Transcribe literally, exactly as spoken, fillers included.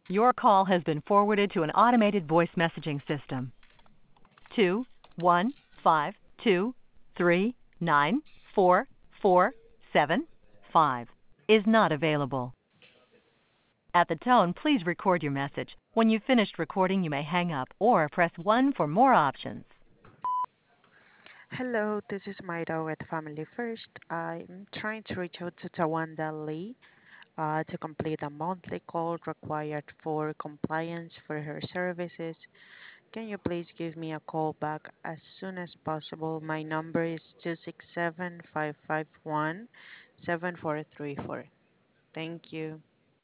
Your call has been forwarded to an automated voice messaging system. Two one five two three nine four four seven five is not available. At the tone, please record your message. When you've finished recording, you may hang up or press one for more options. Hello, this is Maida with Family First. I'm trying to reach out to Tawanda Lee uh, to complete a monthly call required for compliance for her services. Can you please give me a call back as soon as possible? My number is two six seven, five five one, seven four three four. Thank you.